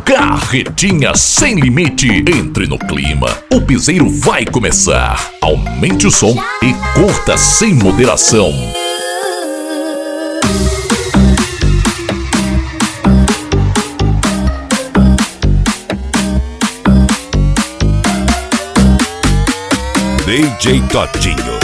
Carretinha sem limite. Entre no clima, o piseiro vai começar. Aumente o som e curta sem moderação. DJ Todinho.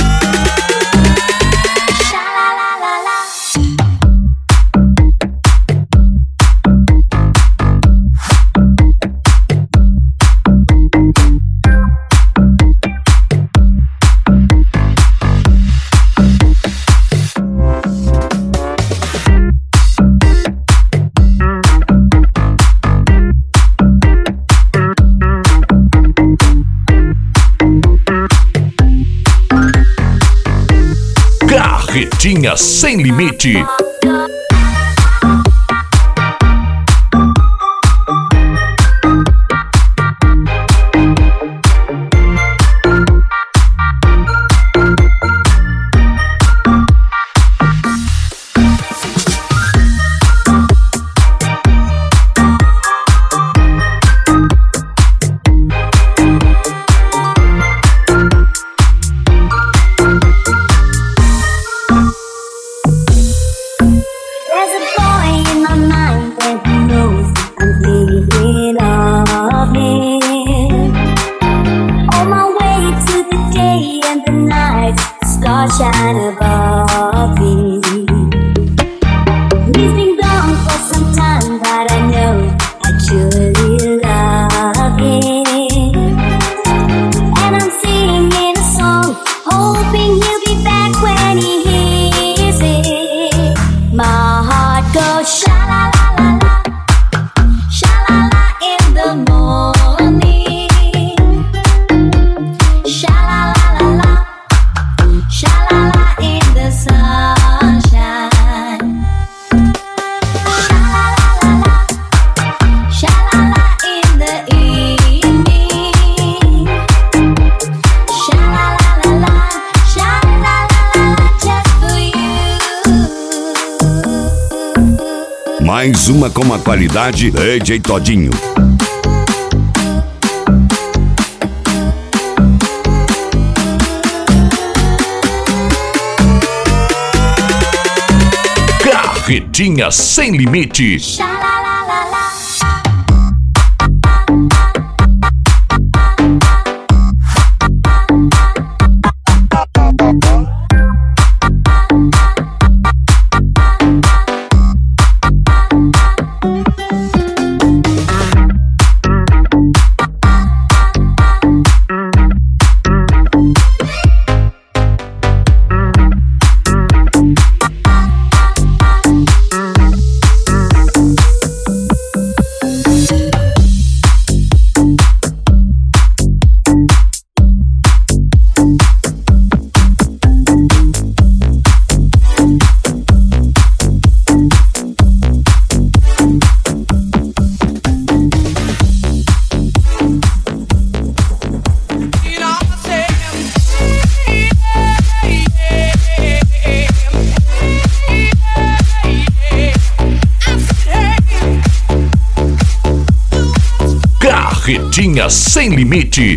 Carretinha sem limite. Shine above me. He's been gone for some time, but I know I truly love him. And I'm singing a song, hoping he'll be back when he hears it. My heart goes sha-la-la-la-la, sha-la-la in the morning, sha-la-la-la-la, sha-la-la in the sunshine, sha-la-la-la-la, sha-la-la in the evening, sha-la-la-la-la, sha-la-la-la-la just for you. Mais uma com a qualidade DJ Todinho. Carretinha sem limite. Carretinha sem limite.